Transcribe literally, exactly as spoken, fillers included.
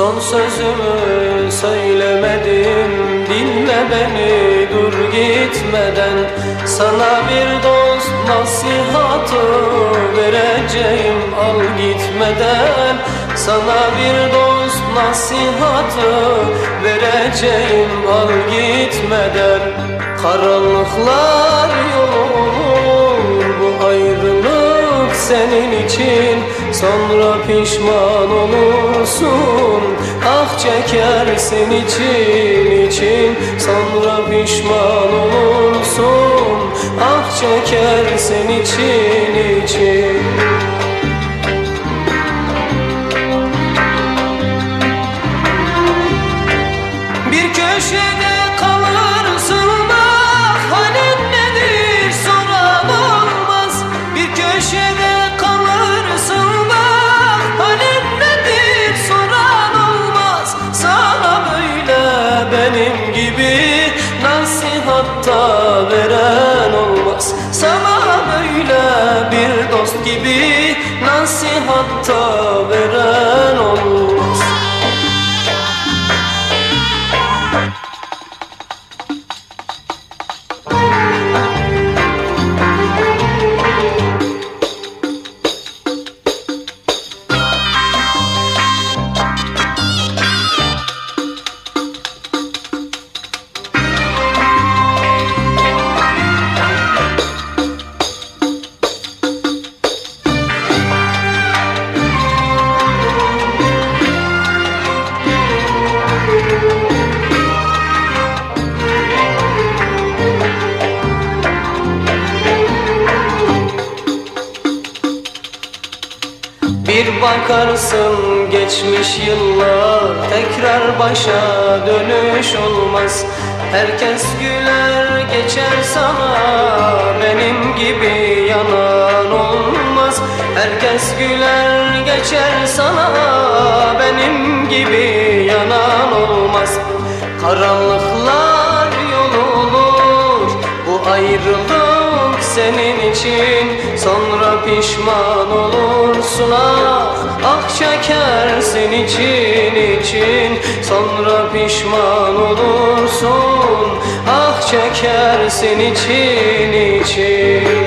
Son sözümü söylemedim, dinle beni dur gitmeden. Sana bir dost nasihatı vereceğim al gitmeden. Sana bir dost nasihatı vereceğim al gitmeden. Karanlıklar yolu olur bu ayrılık senin için, sonra pişman olursun, ah çekersin için için. Sonra pişman olursun, ah çekersin için için. Bir köşede kalırsın, bak halin nedir soran olmaz. Bir köşede kalırsın, bak halin nedir soran olmaz. Sana böyle benim gibi nasihatta veren olmaz. Sana böyle bir dost gibi nasihatta veren olmaz. Bir bakarsın geçmiş yıllar, tekrar başa dönüş olmaz. Herkes güler geçer sana, benim gibi yanan olmaz. Herkes güler geçer sana, benim gibi yanan olmaz. Karanlıklar yol olur bu ayrılık senin için, sonra pişman olursun, ah ah çekersin için için. Sonra pişman olursun, ah çekersin için için.